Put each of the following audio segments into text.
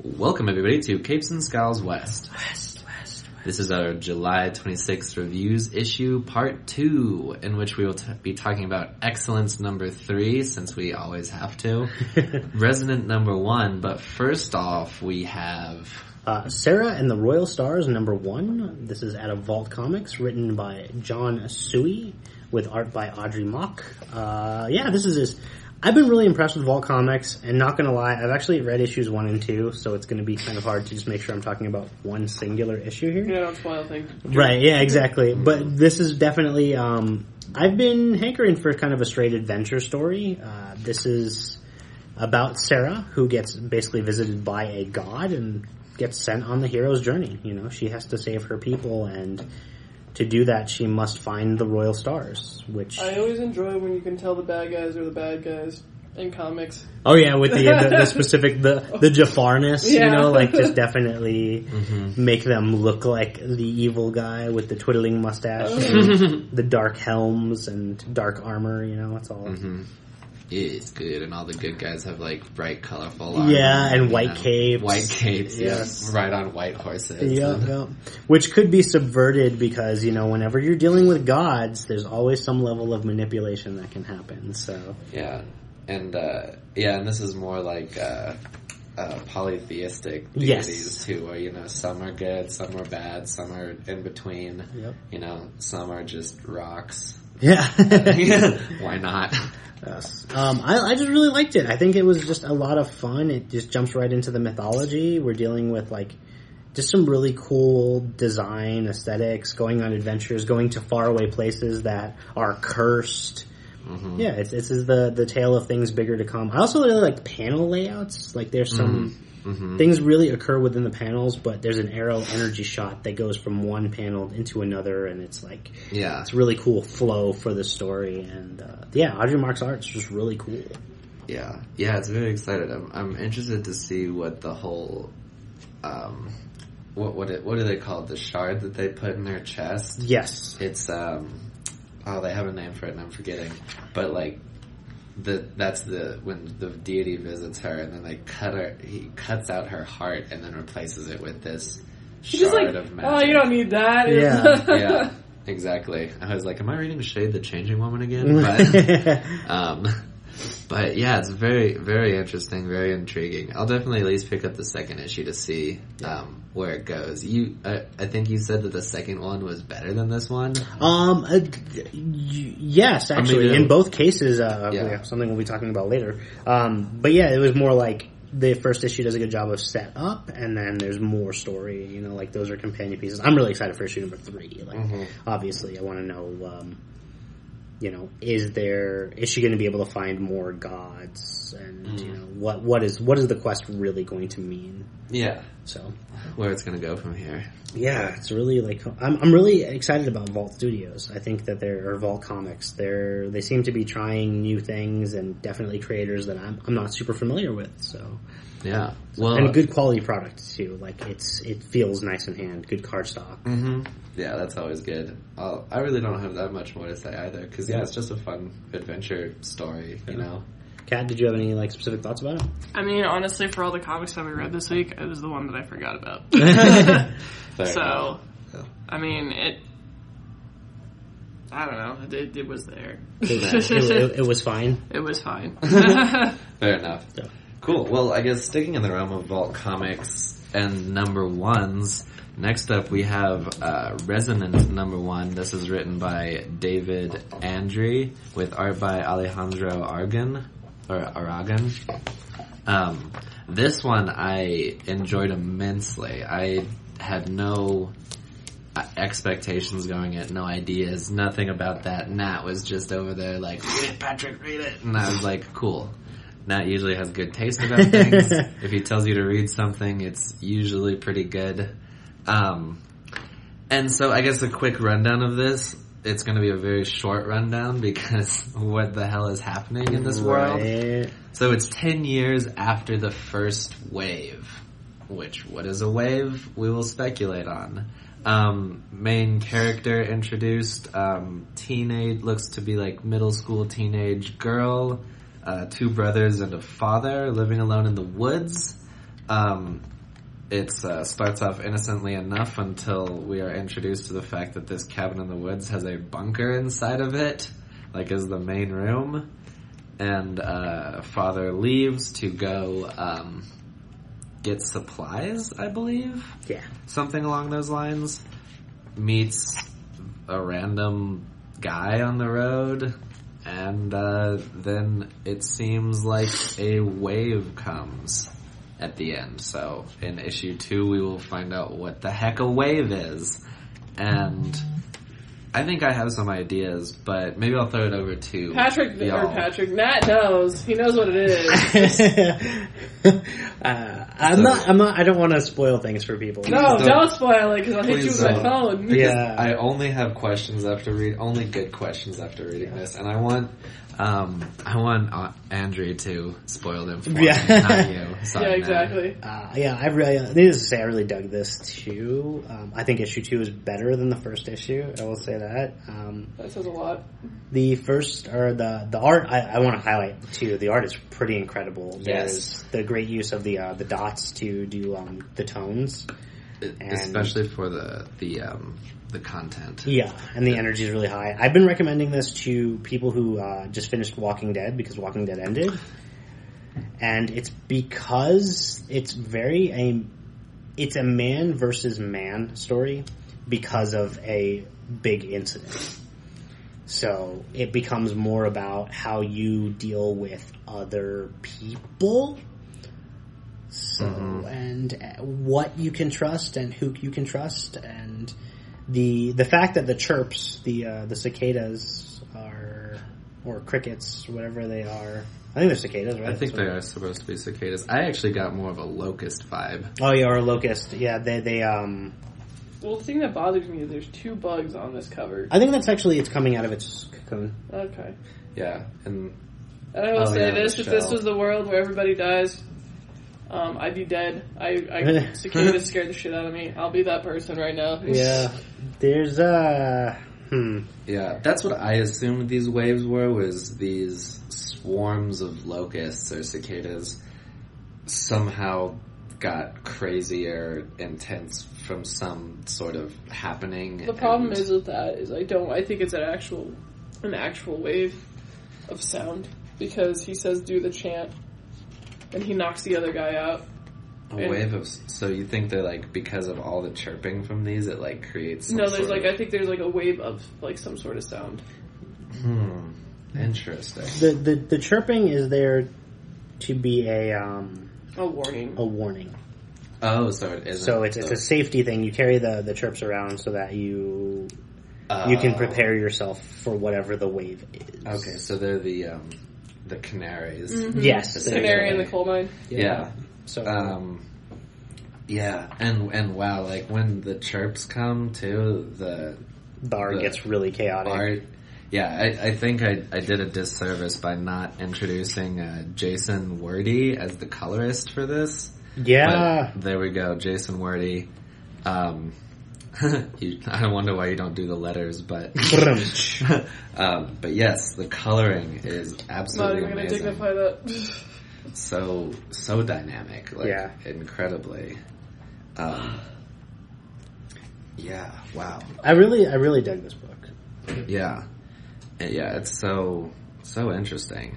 Welcome everybody to Capes and Skulls West. This is our July 26th Reviews issue, part 2, in which we will be talking about Excellence number 3, since we always have to. Resonant number 1, but first off we have... Sarah and the Royal Stars number 1. This is out of Vault Comics, written by John Suey, with art by Audrey Mock. This is his... I've been really impressed with Vault Comics, and not gonna lie, I've actually read issues 1 and 2, so it's gonna be kind of hard to just make sure I'm talking about one singular issue here. Yeah, don't spoil things. Right, yeah, exactly. But this is definitely, I've been hankering for kind of a straight adventure story. This is about Sarah, who gets basically visited by a god and gets sent on the hero's journey. You know, she has to save her people, and to do that, she must find the Royal Stars, which... I always enjoy when you can tell the bad guys are the bad guys in comics. Oh yeah, with the specific, the Jafarness, yeah. You know, like just definitely make them look like the evil guy with the twiddling mustache, and the dark helms and dark armor, you know, it's all... It's good, and all the good guys have like bright, colorful armor. Yeah, and white capes. White capes, yes. Yeah. Right on white horses. Yeah. Which could be subverted because, you know, whenever you're dealing with gods, there's always some level of manipulation that can happen, so... Yeah, and this is more like polytheistic deities too, where, you know, some are good, some are bad, some are in between. Yep. You know, some are just rocks. Yeah. Why not? Yes. I just really liked it. I think it was just a lot of fun. It just jumps right into the mythology. We're dealing with, like, just some really cool design, aesthetics, going on adventures, going to faraway places that are cursed. Yeah, this is the tale of things bigger to come. I also really like panel layouts. Like, there's some... Things really occur within the panels, but there's an arrow energy shot that goes from one panel into another, and it's like, it's really cool flow for the story, and Audrey Mock's art's just really cool. Yeah, it's very excited. I'm interested to see what the whole, what do they call it? The shard that they put in their chest? Yes. It's, they have a name for it and I'm forgetting, but like, that's when the deity visits her, and then he cuts out her heart and then replaces it with this shard of magic. Oh, you don't need that. Yeah, exactly. I was like, am I reading Shade the Changing Woman again? But yeah, it's very, very interesting, very intriguing. I'll definitely at least pick up the second issue to see where it goes. I think you said that the second one was better than this one? Yes, actually. In both cases, something we'll be talking about later. But yeah, it was more like the first issue does a good job of set up, and then there's more story, you know, like those are companion pieces. I'm really excited for issue number 3. Like, obviously, I want to know, you know, is she going to be able to find more gods, and you know, what is the quest really going to mean? Yeah. So where it's going to go from here. Yeah, it's really like I'm really excited about Vault Studios. I think that Vault Comics. They seem to be trying new things, and definitely creators that I'm not super familiar with. So yeah, well, and a good quality product too. Like it feels nice in hand. Good cardstock. Yeah, that's always good. I really don't have that much more to say either, because it's just a fun adventure story, you know. Kat, did you have any like specific thoughts about it? I mean, honestly, for all the comics that we read this week, it was the one that I forgot about. So, I mean, I don't know. It was there. It was fine. It was fine. Fair enough. Yeah. Cool. Well, I guess sticking in the realm of Vault Comics and number ones, next up we have Resonant number 1. This is written by David Andry with art by Alejandro Aragon. This one I enjoyed immensely. I had no expectations going in, no ideas, nothing about that. Nat was just over there like, read it, Patrick, read it. And I was like, cool. Nat usually has good taste about things. If he tells you to read something, it's usually pretty good. And so I guess a quick rundown of this. It's going to be a very short rundown because what the hell is happening in this world? So it's 10 years after the first wave. What is a wave? We will speculate on. Main character introduced, looks to be like middle school teenage girl, 2 brothers and a father living alone in the woods. It starts off innocently enough until we are introduced to the fact that this cabin in the woods has a bunker inside of it, like is the main room. And Father leaves to go get supplies, I believe. Yeah. Something along those lines. Meets a random guy on the road. And then it seems like a wave comes at the end. So in issue 2 we will find out what the heck a wave is. And I think I have some ideas, but maybe I'll throw it over to Patrick. Nat knows. He knows what it is. I don't want to spoil things for people. No, don't spoil it because I'll hit you with my phone. Yeah. I only have questions after only good questions after reading this, and I want Andrew to spoil them for me, not you. Sorry, yeah, exactly. Needless to say, I really dug this too. I think issue 2 is better than the first issue. I will say that. That says a lot. The first, or the art, I want to highlight too. The art is pretty incredible. There's the great use of the dots to do the tones, especially for the content. Yeah, and the energy is really high. I've been recommending this to people who just finished Walking Dead because Walking Dead ended, and it's because it's it's a man versus man story because of a big incident. So it becomes more about how you deal with other people. So, and what you can trust and who you can trust, and the fact that the chirps, the cicadas are, or crickets, whatever they are. I think they're cicadas, right? I think they are supposed to be cicadas. I actually got more of a locust vibe. Oh yeah, or a locust. Yeah, they Well, the thing that bothers me is there's 2 bugs on this cover. I think that's actually, it's coming out of its cocoon. Okay. Yeah, and I will say this, if this was the world where everybody dies, I'd be dead. Cicadas scared the shit out of me. I'll be that person right now. Yeah. There's Yeah, that's what I assumed these waves were, was these swarms of locusts or cicadas somehow got crazy or intense from some sort of happening. The problem is with that is I think it's an actual wave of sound, because he says do the chant and he knocks the other guy out. So you think they're like, because of all the chirping from these, it like creates some I think there's like a wave of like some sort of sound. Interesting. The chirping is there to be a warning. A warning. Oh, so it isn't. So it's a safety thing. You carry the chirps around so that you can prepare yourself for whatever the wave is. Okay, so they're the canaries. Mm-hmm. Yes, the canary in the coal mine. Yeah. So yeah, and wow, like when the chirps come too, the art gets really chaotic. I think I did a disservice by not introducing Jason Wordie as the colorist for this. Yeah. But there we go, Jason Wordie. I wonder why you don't do the letters, but but yes, the coloring is absolutely not even amazing. Gonna dignify that. So dynamic, incredibly. Yeah, wow. I really dug this book. Yeah, it's so interesting.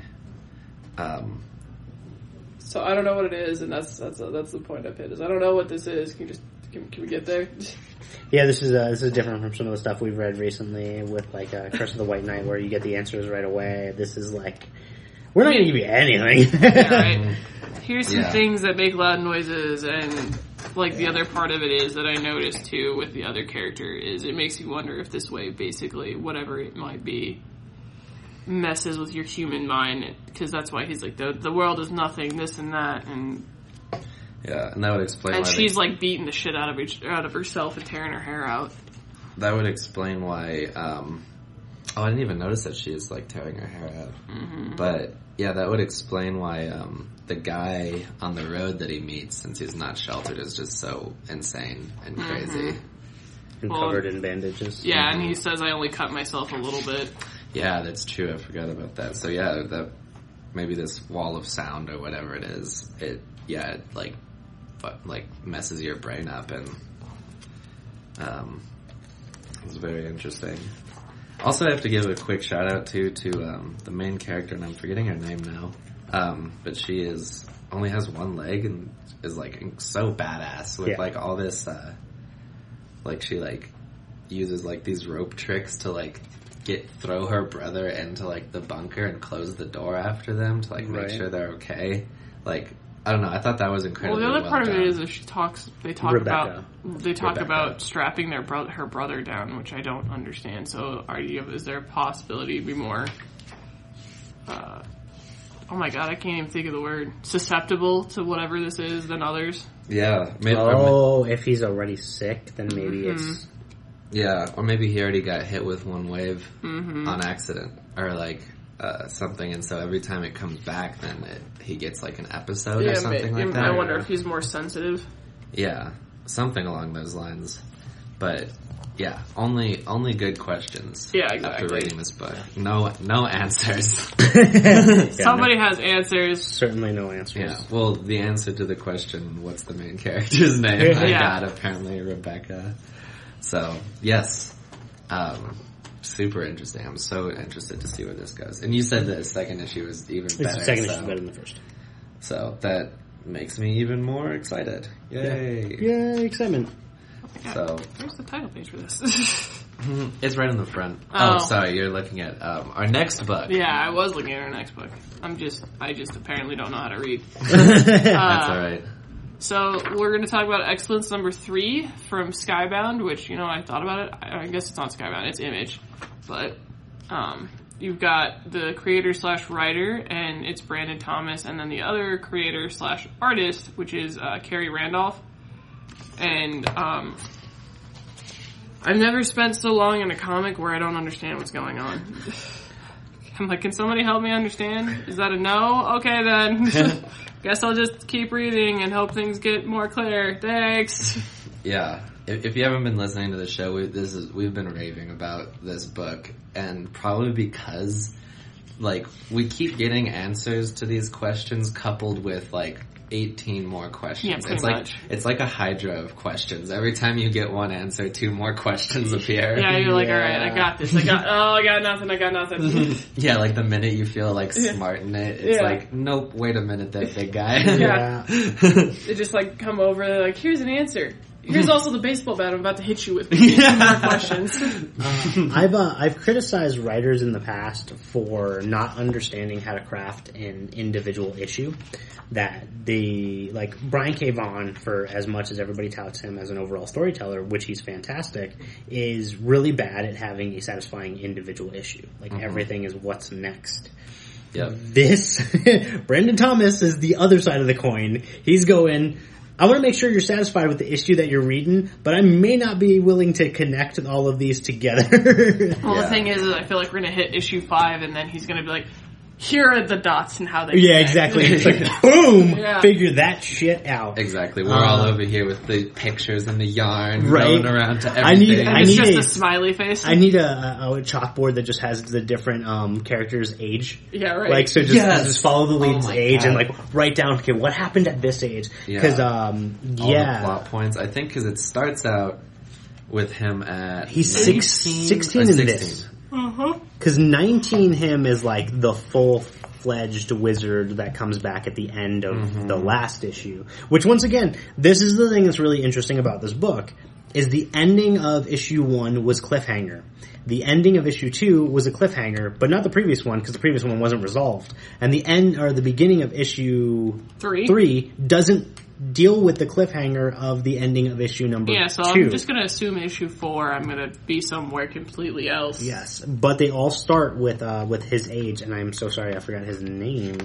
So I don't know what it is, and that's the point I've hit. Is I don't know what this is. Can we get there? Yeah, this is different from some of the stuff we've read recently with like Curse of the White Knight, where you get the answers right away. This is like, we're not going to give you anything. Yeah, right. Here's some things that make loud noises, and like the other part of it is that I noticed too with the other character is it makes you wonder if this wave, basically whatever it might be, messes with your human mind, because that's why he's like the world is nothing, this and that, and and that would explain. And she's like beating the shit out of herself and tearing her hair out. That would explain why. I didn't even notice that she is like tearing her hair out. Mm-hmm. But yeah, that would explain why the guy on the road that he meets, since he's not sheltered, is just so insane and crazy. And covered in bandages. Yeah, and he says, I only cut myself a little bit. Yeah, that's true. I forgot about that. So yeah, maybe this wall of sound or whatever it is, it like like messes your brain up, and it was very interesting. Also, I have to give a quick shout out to the main character, and I'm forgetting her name now. But she only has one leg and is like so badass with like all this. Like she like uses like these rope tricks to like throw her brother into like the bunker and close the door after them to like make sure they're okay. Like, I don't know. I thought that was incredibly well. The other part done. of it is if they talk about strapping her brother down, which I don't understand. So, is there a possibility to be more? Oh my god, I can't even think of the word. Susceptible to whatever this is than others. Yeah. If he's already sick, then maybe it's. Yeah, or maybe he already got hit with one wave on accident, or like something, and so every time it comes back, then he gets like an episode or something like that. I wonder if he's more sensitive. Yeah, something along those lines. But yeah, only good questions. Yeah, exactly. After reading this book, no answers. Somebody has answers. Certainly no answers. Yeah. Well, the answer to the question, "What's the main character's name?" I got apparently Rebecca. So, yes, super interesting. I'm so interested to see where this goes. And you said the second issue was even better. The second issue is better than the first. So, that makes me even more excited. Yay! Yeah. Yay, excitement. So, where's the title page for this? It's right in the front. Oh, sorry, you're looking at our next book. Yeah, I was looking at our next book. I just apparently don't know how to read. That's alright. So, we're going to talk about Excellence number 3 from Skybound, which, I thought about it. I guess it's not Skybound, it's Image. But, you've got the creator/writer, and it's Brandon Thomas, and then the other creator/artist, which is Carrie Randolph. And, I've never spent so long in a comic where I don't understand what's going on. I'm like, can somebody help me understand? Is that a no? Okay, then. Guess I'll just keep reading and hope things get more clear. Thanks. Yeah. If you haven't been listening to the show, we've been raving about this book, and probably because, like, we keep getting answers to these questions coupled with, like, 18 more questions. Yeah, it's like a hydra of questions. Every time you get one answer, 2 more questions appear. Yeah, you're like, alright, I got this. I got nothing. Yeah, like the minute you feel like smart in it, it's like, nope, wait a minute, that big guy. Yeah. They just like come over, they're like, here's an answer. Here's also the baseball bat I'm about to hit you with. More questions. I've criticized writers in the past for not understanding how to craft an individual issue. That like Brian K. Vaughan, for as much as everybody touts him as an overall storyteller, which he's fantastic, is really bad at having a satisfying individual issue. Like everything is what's next. Yep. This Brandon Thomas is the other side of the coin. He's going, I want to make sure you're satisfied with the issue that you're reading, but I may not be willing to connect all of these together. Well, the thing is I feel like we're going to hit issue 5 and then he's going to be like, here are the dots and how they connect. Exactly. It's like, boom! Figure that shit out. Exactly. We're all over here with the pictures and the yarn going around to everything. I need just a smiley face. I need a chalkboard that just has the different characters' age. Yeah, right. Like, so just follow the lead's age and, like, write down, okay, what happened at this age? Because, all the plot points. I think because it starts out with him at... He's 16 in this. Because 19 him is like the full-fledged wizard that comes back at the end of the last issue. Which, once again, this is the thing that's really interesting about this book, is the ending of issue 1 was cliffhanger. The ending of issue 2 was a cliffhanger, but not the previous one, because the previous one wasn't resolved. And the beginning of issue 3 doesn't deal with the cliffhanger of the ending of issue number 2. Yeah, so I'm just going to assume issue 4 I'm going to be somewhere completely else. Yes, but they all start with his age, and I'm so sorry I forgot his name.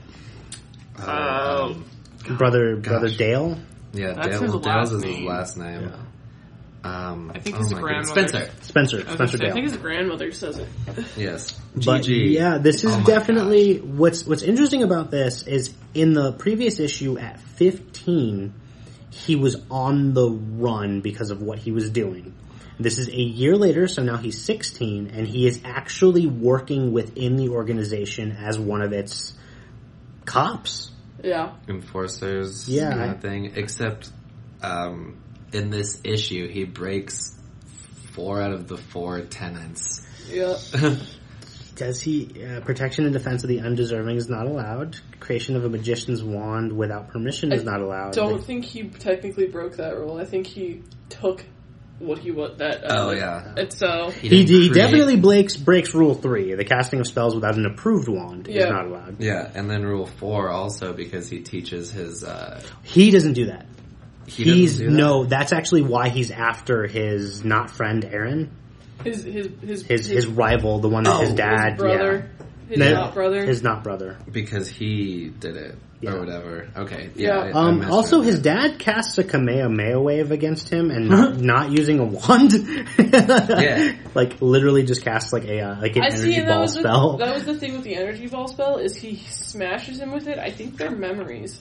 Brother Dale? Yeah, That's Dale's is his last name. Yeah. I think his grandmother. Spencer Dale. I think his grandmother says it. Yes. But GG. This is definitely what's interesting about this is in the previous issue at 15, he was on the run because of what he was doing. This is a year later, so now he's 16, and he is actually working within the organization as one of its cops. enforcers kind of thing. Except in this issue, he breaks 4 out of the 4 tenets. Yeah. Does he... protection and defense of the undeserving is not allowed. Creation of a magician's wand without permission is not allowed. I don't think he technically broke that rule. I think he took what he was... And so... He definitely breaks Rule 3. The casting of spells without an approved wand is not allowed. Yeah, and then Rule 4 also because he teaches his... He doesn't do that. No, that's actually why he's after his not friend Aaron. His rival, the one that his dad, his brother, his not brother, because he did it or whatever. Okay, also, his dad casts a Kamehameha wave against him, and not using a wand. Like literally just casts like an energy ball spell. That was the thing with the energy ball spell is he smashes him with it. I think they're memories.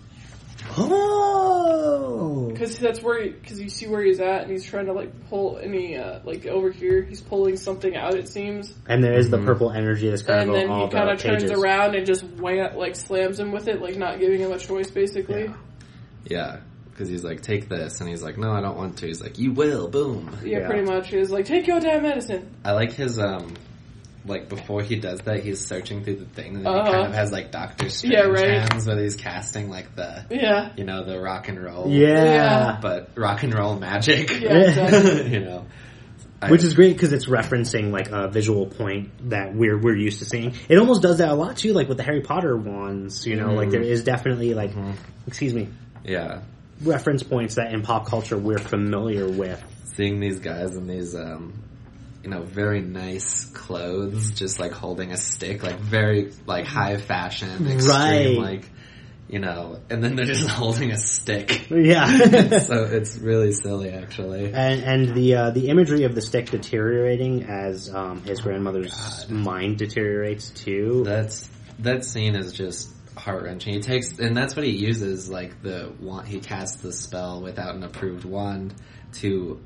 Oh, because you see where he's at, and he's trying to like pull, and he like over here, he's pulling something out. It seems, and there is the purple energy that's kind of and then he kind of turns around and just slams him with it, like not giving him a choice, basically. Yeah, because he's like, take this, and he's like, no, I don't want to. He's like, you will, boom. Yeah, pretty much. He's like, take your damn medicine. I like his like before he does that, he's searching through the thing, and then he kind of has like Doctor Strange hands, where he's casting like the the rock and roll, but rock and roll magic, exactly. Which is great because it's referencing like a visual point that we're used to seeing. It almost does that a lot too, like with the Harry Potter wands. Like there is definitely like, reference points that in pop culture we're familiar with. Seeing these guys in these very nice clothes, just like holding a stick, like very like high fashion, extreme, like and then they're just holding a stick. Yeah, so it's really silly, actually. And the imagery of the stick deteriorating as his grandmother's mind deteriorates too. That scene is just heart wrenching. And that's what he uses, like the wand. He casts the spell without an approved wand to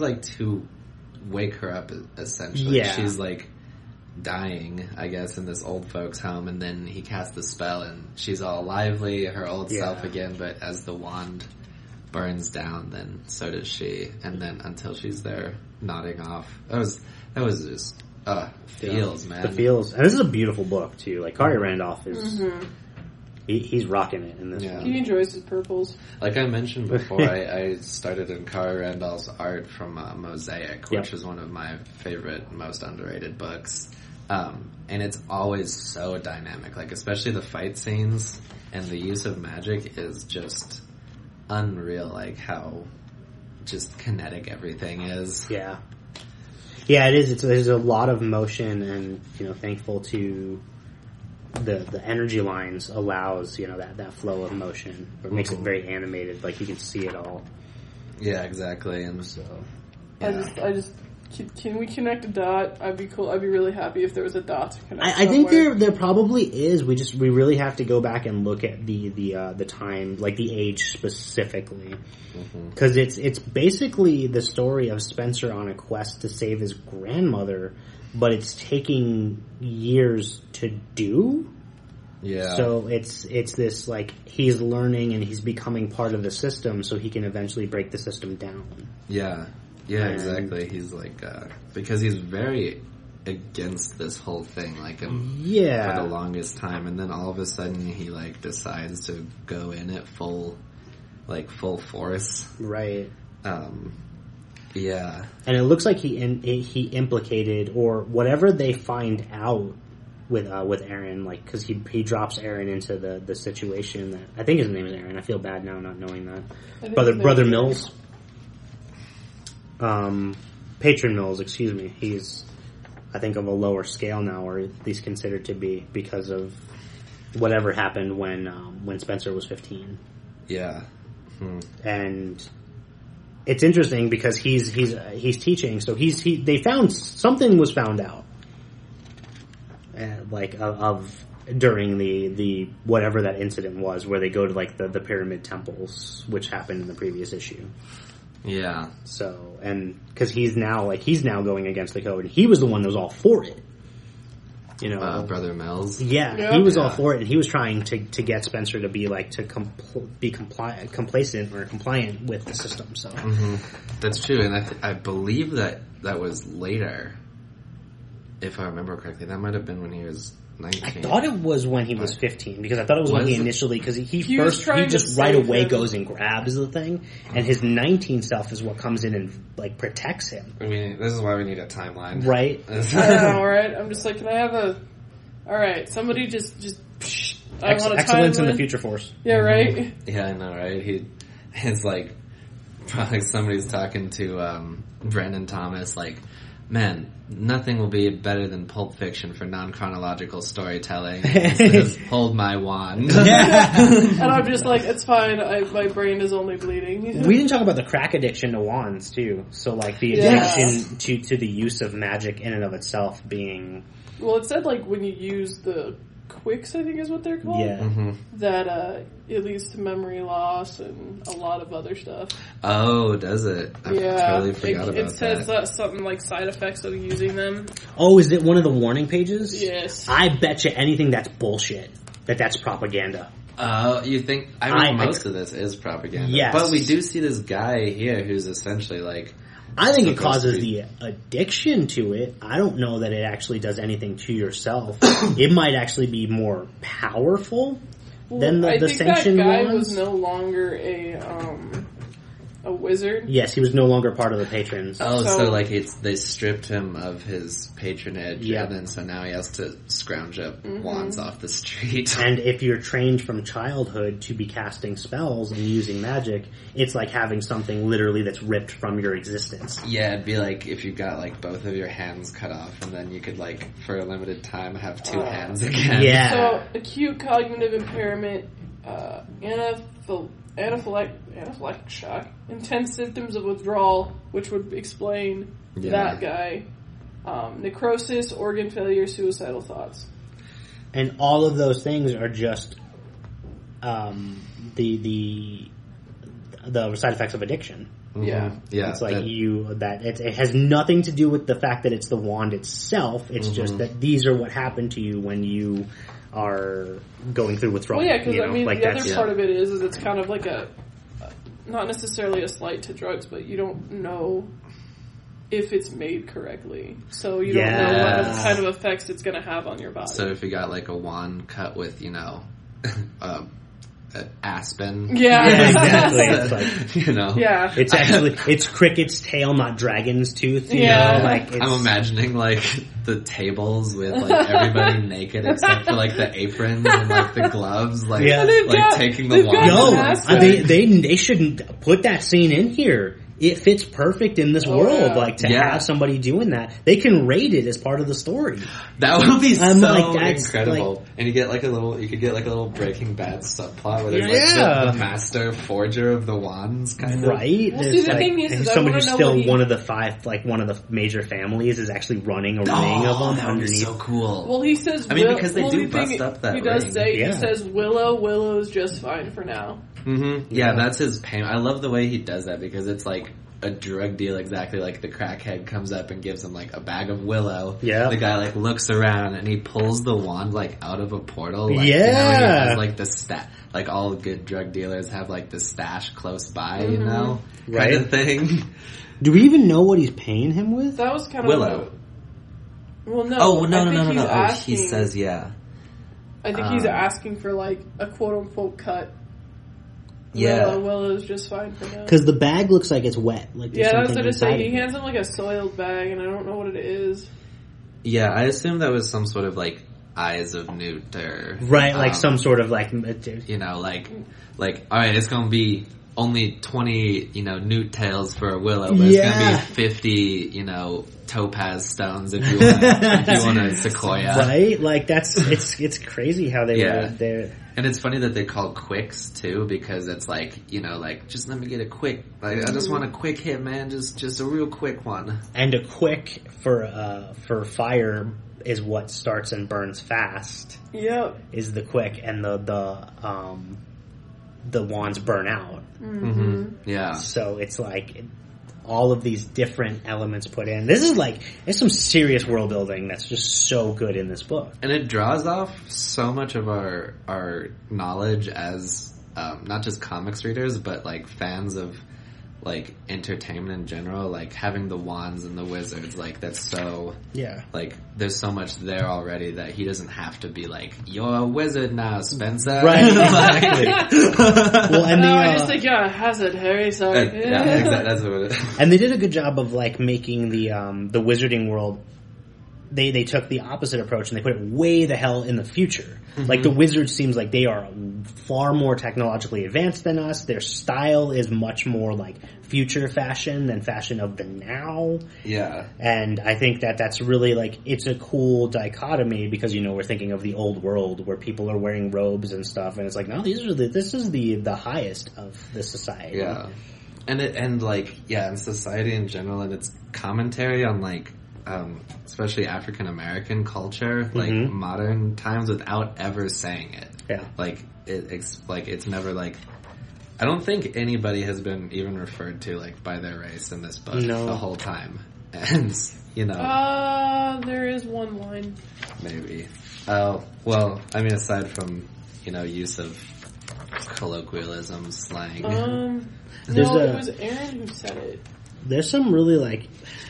wake her up, essentially. Yeah. She's like dying, I guess, in this old folks home, and then he casts the spell and she's all lively, her old self again, but as the wand burns down, then so does she, and then until she's there nodding off. That was just feels, man. The feels. And this is a beautiful book too. Like Kari Randolph is he's rocking it in this one. He enjoys his purples. Like I mentioned before, I started in Kari Randolph's art from Mosaic, which is one of my favorite, most underrated books. And it's always so dynamic, like especially the fight scenes and the use of magic is just unreal, like how just kinetic everything is. Yeah, it is. There's a lot of motion, and thankful to the energy lines allows that flow of motion. It makes it very animated, like you can see it all. Yeah, exactly. And so I just can we connect a dot? I'd be cool. I'd be really happy if there was a dot to connect. I think there probably is. We really have to go back and look at the time, like the age specifically, because it's basically the story of Spencer on a quest to save his grandmother, but it's taking years to do. Yeah. So it's this like he's learning and he's becoming part of the system, so he can eventually break the system down. Yeah. Yeah, exactly. He's like, because he's very against this whole thing, like, for the longest time, and then all of a sudden he, like, decides to go in at full force. Right. Yeah. And it looks like he implicated, or whatever they find out with Aaron, like, because he drops Aaron into the situation that, I think his name is Aaron, I feel bad now not knowing that. Brother Mills. Patron Mills, excuse me. He's, I think, of a lower scale now, or at least considered to be, because of whatever happened when Spencer was 15. Yeah. And it's interesting because he's teaching, so they found something was found out, of during the whatever that incident was, where they go to like the pyramid temples, which happened in the previous issue. Yeah. So, and because he's now going against the code. He was the one that was all for it. Brother Mills. Yeah, he was all for it, and he was trying to get Spencer to be like be complacent or compliant with the system. So that's true, and I believe that was later, if I remember correctly. That might have been when he was 19. I thought it was when he was 15, because I thought it was when he initially, because he just right away goes and grabs the thing, and his 19 self is what comes in and like protects him. I mean, this is why we need a timeline, right? I know, right? I'm just like, can I have all right, somebody just I want a excellence timeline. In the future force. Yeah, right. Mm-hmm. Yeah, I know, right? It's like probably somebody's talking to Brandon Thomas, like, man, nothing will be better than Pulp Fiction for non-chronological storytelling. Just hold my wand. And I'm just like, it's fine. My brain is only bleeding. We didn't talk about the crack addiction to wands too. So like the addiction to the use of magic in and of itself being. Well, it said like when you use the quicks, I think is what they're called. Yeah. That it leads to memory loss and a lot of other stuff. Oh, does it? I totally forgot about that. It says that something like side effects of using them. Oh, is it one of the warning pages? Yes. I bet you anything that's bullshit. That's propaganda. You think? I mean, most of this is propaganda. Yes. But we do see this guy here who's essentially like... I think it causes the addiction to it. I don't know that it actually does anything to yourself. It might actually be more powerful than the sanctioned ones. I think that guy was no longer a wizard. Yes, he was no longer part of the patrons. Oh, so like they stripped him of his patronage, and then so now he has to scrounge up wands off the street. And if you're trained from childhood to be casting spells and using magic, it's like having something literally that's ripped from your existence. Yeah, it'd be like if you got like both of your hands cut off, and then you could like for a limited time have two hands again. Yeah. So acute cognitive impairment, anaphylactic shock, intense symptoms of withdrawal, which would explain that guy, necrosis, organ failure, suicidal thoughts. And all of those things are just the side effects of addiction. Yeah. Yeah. It's like it has nothing to do with the fact that it's the wand itself. It's just that these are what happened to you when you are going through withdrawal. Well, yeah, because I mean, like the other part of it is it's kind of like not necessarily a slight to drugs, but you don't know if it's made correctly. So you don't know what kind of effects it's going to have on your body. So if you got like a wand cut with, aspen. Yeah, exactly. It's like, yeah. It's actually, it's cricket's tail, not dragon's tooth, you know? Like, I'm imagining like the tables with like everybody naked except for like the aprons and like the gloves, like taking the wand. They shouldn't put that scene in here. It fits perfect in this world, like to have somebody doing that. They can rate it as part of the story. That would be incredible. Like, and you get like you could get like a little Breaking Bad subplot where there's like the master forger of the wands, kind of. Right? Well, see, the thing is somebody who's still one of the five, like one of the major families is actually running a ring of them that underneath. Would be so cool. Well, he says, because they do bust up that he does ring. say, he says, Willow's just fine for now. Mm-hmm. Yeah, that's his pain. I love the way he does that because it's like a drug deal, exactly like the crackhead comes up and gives him like a bag of Willow. Yeah. The guy like looks around and he pulls the wand like out of a portal. Like, he has like the like all good drug dealers have like the stash close by, kind of thing. Do we even know what he's paying him with? That was kind Willow. Well, no. Oh, no. Asking, he says, I think he's asking for like a quote unquote cut. Yeah. Willow's just fine for now. Because the bag looks like it's wet. Like that's what I say. He hands him like a soiled bag, and I don't know what it is. Yeah, I assume that was some sort of like Eyes of Newt or right, like some sort of like like all right, it's gonna be only 20 newt tails for a Willow, but it's gonna be 50 topaz stones if you want a sequoia, right? Like it's crazy how they they're. And it's funny that they call quicks too, because it's like just let me get a quick. Like I just want a quick hit, man. Just a real quick one. And a quick for fire is what starts and burns fast. Yep. Is the quick, and the wands burn out. Mm-hmm. Yeah. So it's like all of these different elements put in. This is like, there's some serious world building that's just so good in this book. And it draws off so much of our knowledge as not just comics readers, but like fans of like entertainment in general, like having the wands and the wizards, like that's so like there's so much there already that he doesn't have to be like, you're a wizard now, Spencer. Right, exactly. Well, and I just think you're a hazard, Harry. Sorry. Yeah, exactly. That's what it is. And they did a good job of like making the wizarding world. They took the opposite approach and they put it way the hell in the future. Mm-hmm. Like the wizards seems like they are far more technologically advanced than us. Their style is much more like future fashion than fashion of the now. Yeah. And I think that's really like, it's a cool dichotomy because, you know, we're thinking of the old world where people are wearing robes and stuff and it's like, no, this is the highest of the society. Yeah. And society in general and its commentary on like, especially African American culture, like modern times, without ever saying it. Yeah, like it's never like. I don't think anybody has been even referred to like by their race in this book the whole time, and you know. There is one line. Maybe. Well, I mean, aside from use of colloquialism, slang. It was Aaron who said it. There's some really like.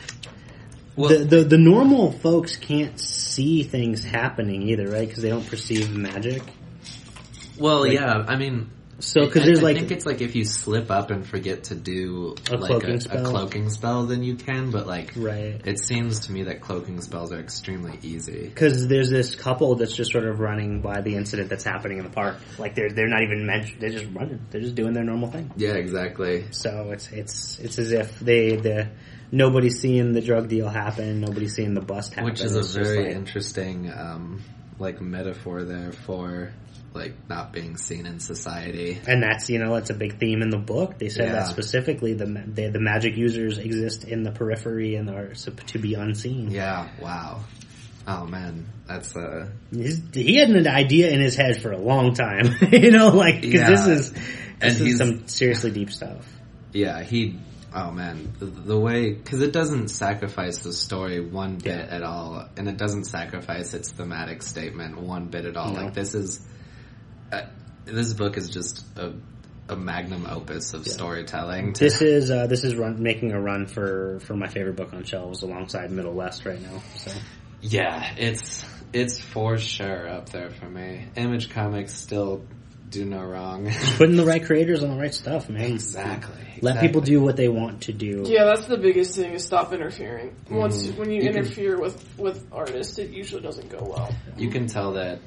Well, the normal folks can't see things happening either, right? Because they don't perceive magic. Well, like, yeah, I mean, so because there's I think it's like if you slip up and forget to do a cloaking spell, then you can. But like, right. It seems to me that cloaking spells are extremely easy. Because there's this couple that's just sort of running by the incident that's happening in the park. Like they're not even mentioned. They're just running. They're just doing their normal thing. Yeah, exactly. So it's as if nobody's seeing the drug deal happen. Nobody's seeing the bust happen. Which is a very interesting, metaphor there for, not being seen in society. And that's, it's a big theme in the book. They said that specifically, the magic users exist in the periphery and are to be unseen. Yeah, wow. Oh man, that's he had an idea in his head for a long time. Because this is some seriously deep stuff. Yeah, oh man, the way, because it doesn't sacrifice the story one bit at all, and it doesn't sacrifice its thematic statement one bit at all. No. Like this book is just a magnum opus of storytelling. This is making a run for my favorite book on shelves alongside Middle West right now. So yeah, it's for sure up there for me. Image Comics still do no wrong. Just putting the right creators on the right stuff, man. Exactly. Let people do what they want to do. Yeah, that's the biggest thing, is stop interfering. When you interfere with artists, it usually doesn't go well. You can tell that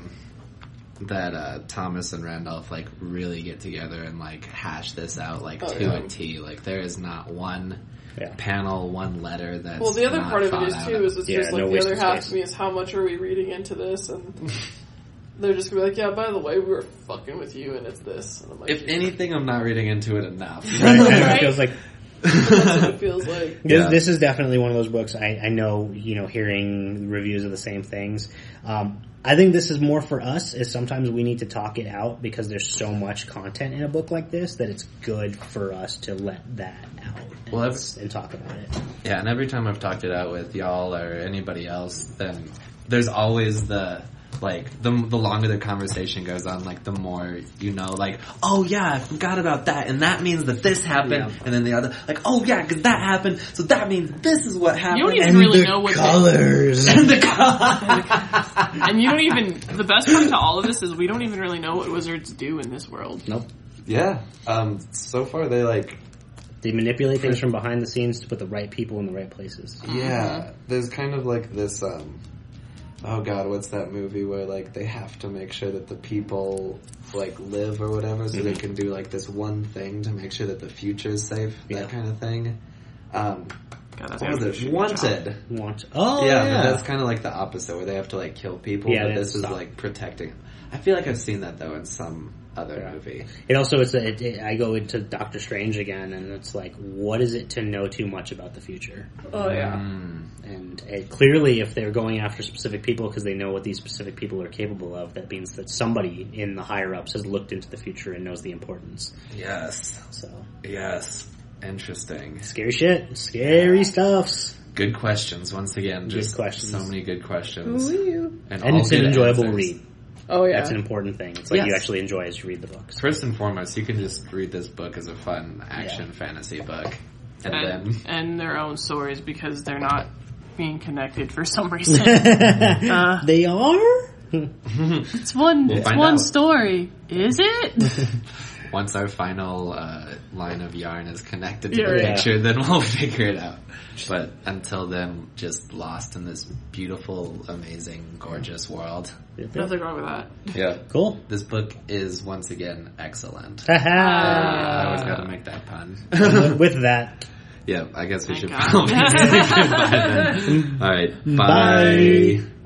Thomas and Randolph really get together and hash this out to a T. There is not one panel, one letter that's well, the other part of it is too is it's just the other half space. of me is how much are we reading into this, and they're just gonna be like, yeah, by the way, we were fucking with you and it's this. And I'm like, if anything, I'm not reading into it enough. Right? It feels like that's what it feels like. This is definitely one of those books. I know, hearing reviews of the same things. I think this is more for us, is sometimes we need to talk it out because there's so much content in a book like this that it's good for us to let that out and talk about it. Yeah, and every time I've talked it out with y'all or anybody else, then there's always the longer the conversation goes on, the more oh yeah, I forgot about that, and that means that this happened, and then the other, oh yeah, because that happened, so that means this is what happened. You don't even really know what colors. And the colors. And you don't even, the best part to all of this is we don't even really know what wizards do in this world. Nope. Yeah. So far they manipulate things from behind the scenes to put the right people in the right places. Yeah. There's kind of this, oh god, what's that movie where they have to make sure that the people live or whatever, so they can do this one thing to make sure that the future is safe, that kind of thing. God, what was it? Wanted. Oh yeah. But that's kind of the opposite, where they have to kill people. Yeah, but this is protecting. I feel like I've seen that though in some other movie. It also I go into Doctor Strange again, and it's what is it to know too much about the future? Oh yeah. And clearly, if they're going after specific people because they know what these specific people are capable of, that means that somebody in the higher ups has looked into the future and knows the importance. Yes. So yes. Interesting. Scary shit. Scary stuffs. Good questions, once again. Just good questions. So many good questions. Ooh. And it's an enjoyable read. Oh, yeah. That's an important thing. It's like you actually enjoy as you read the books. First and foremost, you can just read this book as a fun action fantasy book. And their own stories because they're not being connected for some reason. They are? It's one story. Is it? Once our final line of yarn is connected to the picture, then we'll figure it out. But until then, just lost in this beautiful, amazing, gorgeous world. Nothing wrong with that. Yeah. Cool. This book is, once again, excellent. I always got to make that pun. With that. Yeah, I guess we should probably say goodbye then. All right. Bye.